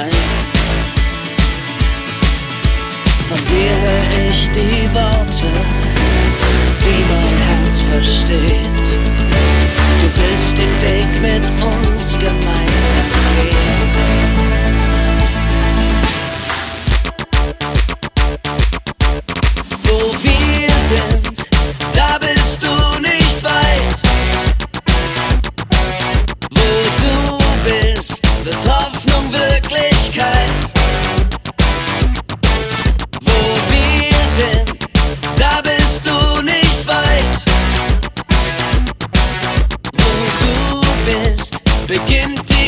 Zeit. Von dir hör ich die Worte, die mein Herz versteht. Du willst den Weg mit uns gemeinsam gehen. Wo wir sind, da bist du nicht weit. Wo du bist, wird Hoffnung Wirklichkeit. Wo wir sind, da bist du nicht weit. Wo du bist, beginnt die